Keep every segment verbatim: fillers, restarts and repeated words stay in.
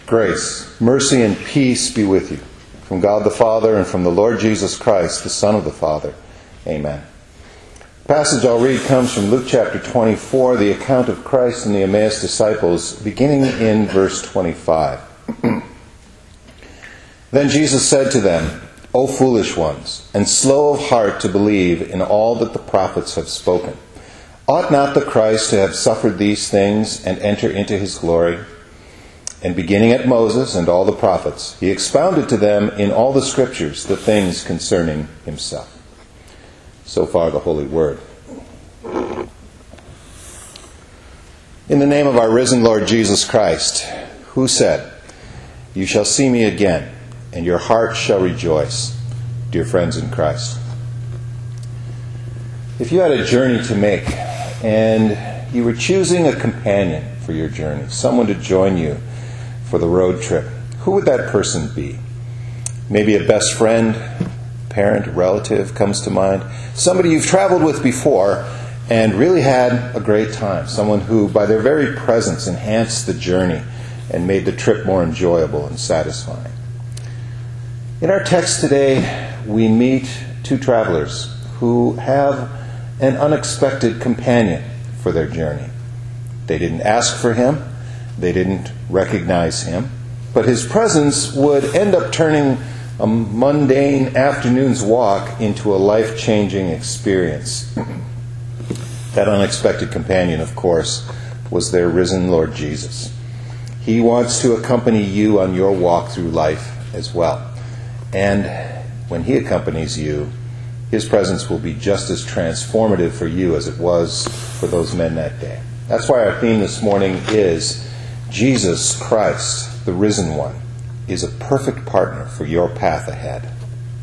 Grace, mercy, and peace be with you from God the Father and from the Lord Jesus Christ, the Son of the Father. Amen. The passage I'll read comes from Luke chapter twenty-four, the account of Christ and the Emmaus disciples, beginning in verse twenty-five. Then Jesus said to them, O foolish ones, and slow of heart to believe in all that the prophets have spoken. Ought not the Christ to have suffered these things and enter into his glory? And beginning at Moses and all the prophets, he expounded to them in all the Scriptures the things concerning himself. So far the Holy Word. In the name of our risen Lord Jesus Christ, who said, You shall see me again, and your heart shall rejoice, dear friends in Christ. If you had a journey to make, and you were choosing a companion for your journey, someone to join you for the road trip, who would that person be? Maybe a best friend, parent, relative comes to mind. Somebody you've traveled with before and really had a great time. Someone who, by their very presence, enhanced the journey and made the trip more enjoyable and satisfying. In our text today, we meet two travelers who have an unexpected companion for their journey. They didn't ask for him. They didn't recognize him, but his presence would end up turning a mundane afternoon's walk into a life-changing experience. That unexpected companion, of course, was their risen Lord Jesus. He wants to accompany you on your walk through life as well. And when he accompanies you, his presence will be just as transformative for you as it was for those men that day. That's why our theme this morning is Jesus Christ, the risen one, is a perfect partner for your path ahead.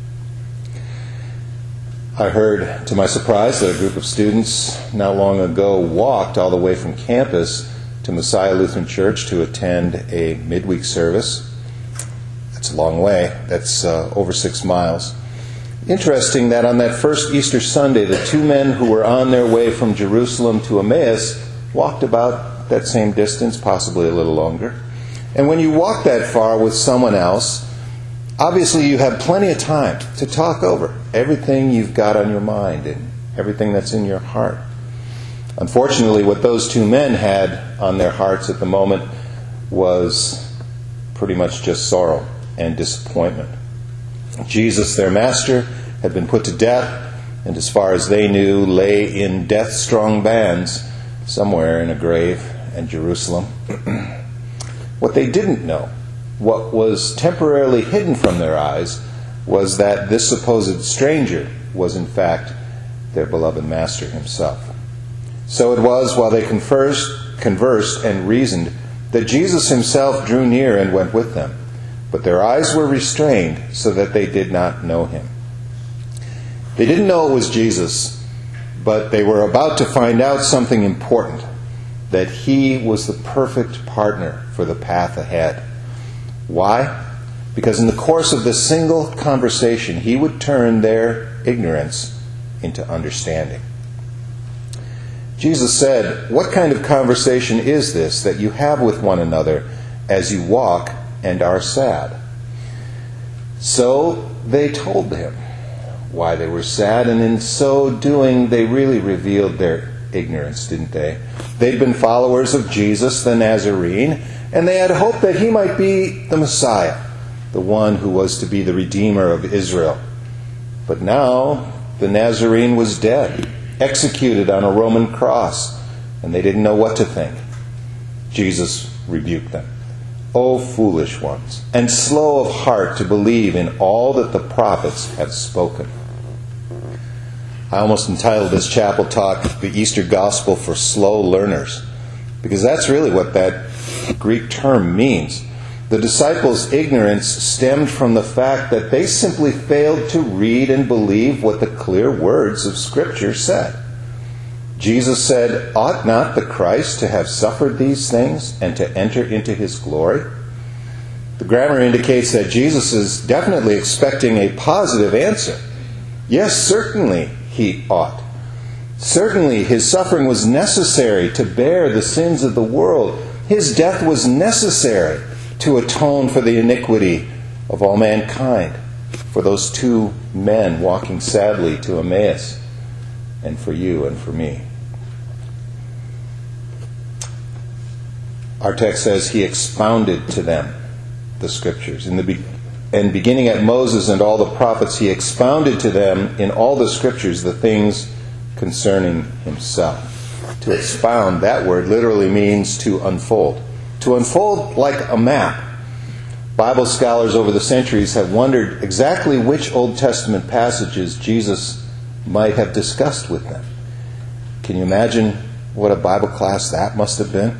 I heard, to my surprise, that a group of students not long ago walked all the way from campus to Messiah Lutheran Church to attend a midweek service. That's a long way. That's uh, over six miles. Interesting that on that first Easter Sunday, the two men who were on their way from Jerusalem to Emmaus walked about that same distance, possibly a little longer. And when you walk that far with someone else, obviously you have plenty of time to talk over everything you've got on your mind and everything that's in your heart. Unfortunately, what those two men had on their hearts at the moment was pretty much just sorrow and disappointment. Jesus, their master, had been put to death, and as far as they knew, lay in death-strong bands somewhere in a grave in Jerusalem. What they didn't know, what was temporarily hidden from their eyes, was that this supposed stranger was in fact their beloved master himself. So it was while they conversed, conversed and reasoned that Jesus himself drew near and went with them. But their eyes were restrained so that they did not know him. They didn't know it was Jesus, but they were about to find out something important, that he was the perfect partner for the path ahead. Why? Because in the course of this single conversation, he would turn their ignorance into understanding. Jesus said, What kind of conversation is this that you have with one another as you walk and are sad? So they told him why they were sad, and in so doing they really revealed their ignorance, didn't they? They'd been followers of Jesus the Nazarene, and they had hoped that he might be the Messiah, the one who was to be the Redeemer of Israel. But now the Nazarene was dead, executed on a Roman cross, and they didn't know what to think. Jesus rebuked them. O foolish ones, and slow of heart to believe in all that the prophets have spoken. I almost entitled this chapel talk, The Easter Gospel for Slow Learners, because that's really what that Greek term means. The disciples' ignorance stemmed from the fact that they simply failed to read and believe what the clear words of Scripture said. Jesus said, Ought not the Christ to have suffered these things and to enter into his glory? The grammar indicates that Jesus is definitely expecting a positive answer. Yes, certainly he ought. Certainly his suffering was necessary to bear the sins of the world. His death was necessary to atone for the iniquity of all mankind, for those two men walking sadly to Emmaus, and for you and for me. Our text says he expounded to them the Scriptures. In the be- and beginning at Moses and all the prophets, he expounded to them in all the Scriptures the things concerning himself. To expound, that word literally means to unfold. To unfold like a map. Bible scholars over the centuries have wondered exactly which Old Testament passages Jesus might have discussed with them. Can you imagine what a Bible class that must have been?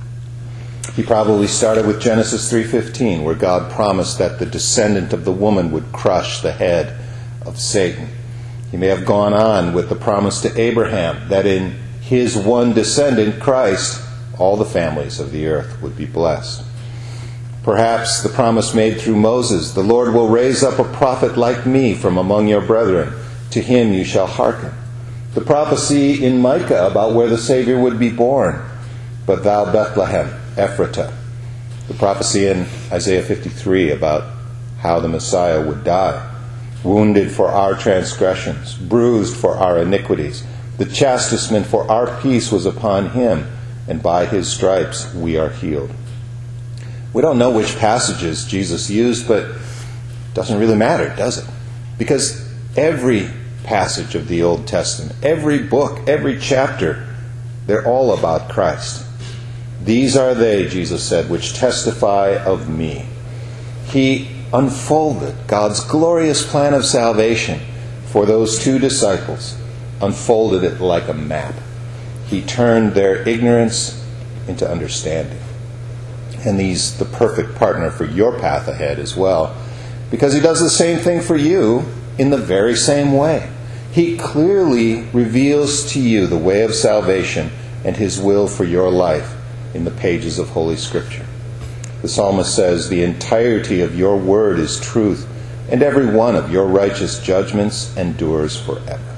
He probably started with Genesis three fifteen, where God promised that the descendant of the woman would crush the head of Satan. He may have gone on with the promise to Abraham that in his one descendant, Christ, all the families of the earth would be blessed. Perhaps the promise made through Moses, the Lord will raise up a prophet like me from among your brethren. To him you shall hearken. The prophecy in Micah about where the Savior would be born. But thou, Bethlehem, Ephratah. The prophecy in Isaiah fifty-three about how the Messiah would die. Wounded for our transgressions, bruised for our iniquities. The chastisement for our peace was upon him, and by his stripes we are healed. We don't know which passages Jesus used, but it doesn't really matter, does it? Because every passage of the Old Testament, every book, every chapter, they're all about Christ. These are they, Jesus said, which testify of me. He unfolded God's glorious plan of salvation for those two disciples, unfolded it like a map. He turned their ignorance into understanding. And he's the perfect partner for your path ahead as well, because he does the same thing for you in the very same way. He clearly reveals to you the way of salvation and his will for your life in the pages of Holy Scripture. The psalmist says, the entirety of your word is truth, and every one of your righteous judgments endures forever.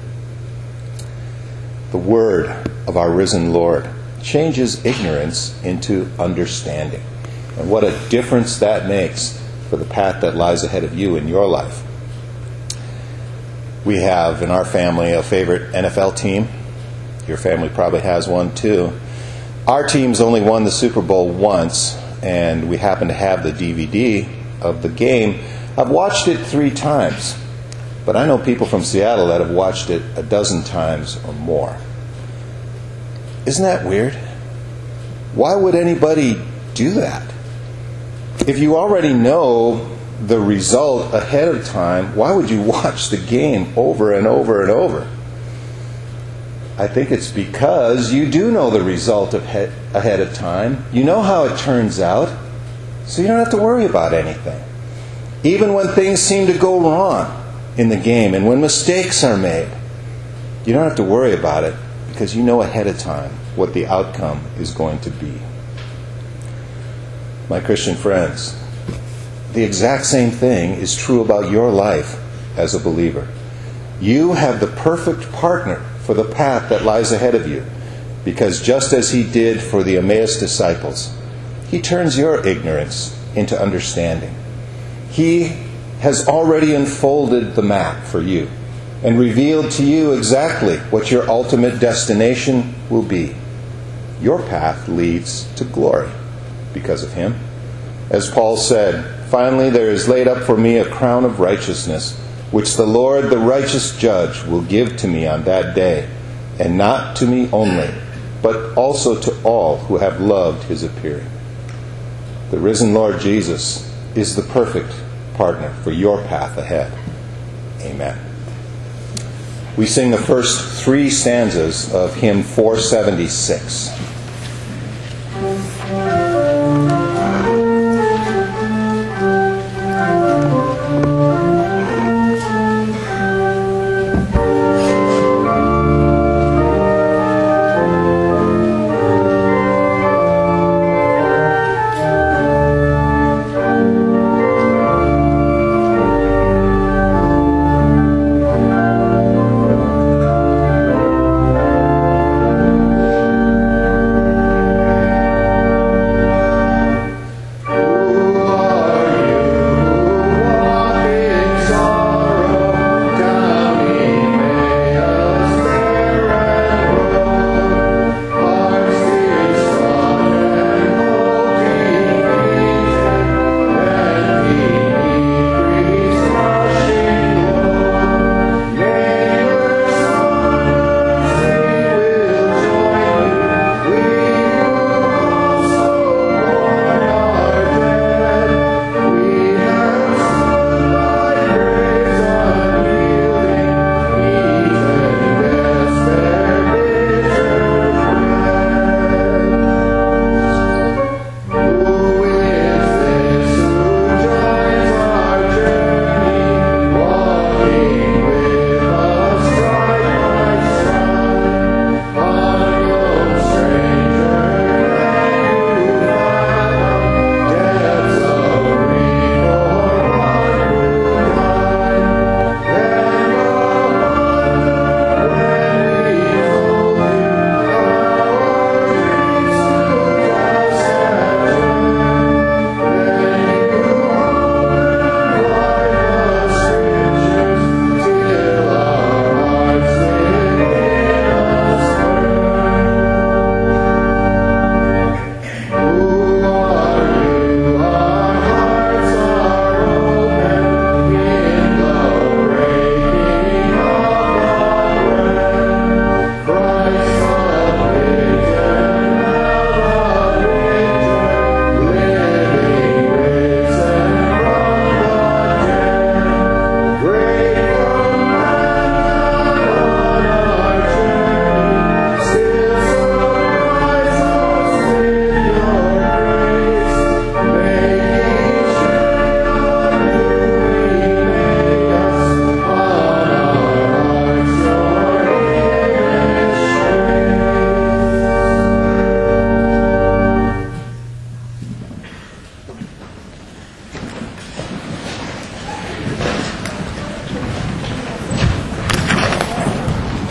The word of our risen Lord changes ignorance into understanding. And what a difference that makes for the path that lies ahead of you in your life. We have in our family a favorite N F L team. Your family probably has one too. Our team's only won the Super Bowl once, and we happen to have the D V D of the game. I've watched it three times, but I know people from Seattle that have watched it a dozen times or more. Isn't that weird? Why would anybody do that? If you already know the result ahead of time, why would you watch the game over and over and over? I think it's because you do know the result of he- ahead of time. You know how it turns out, so you don't have to worry about anything. Even when things seem to go wrong in the game and when mistakes are made, you don't have to worry about it because you know ahead of time what the outcome is going to be. My Christian friends, the exact same thing is true about your life as a believer. You have the perfect partner for the path that lies ahead of you, because just as he did for the Emmaus disciples, he turns your ignorance into understanding. He has already unfolded the map for you and revealed to you exactly what your ultimate destination will be. Your path leads to glory because of him. As Paul said, finally there is laid up for me a crown of righteousness, which the Lord, the righteous judge, will give to me on that day, and not to me only, but also to all who have loved his appearing. The risen Lord Jesus is the perfect partner for your path ahead. Amen. We sing the first three stanzas of hymn four seventy-six.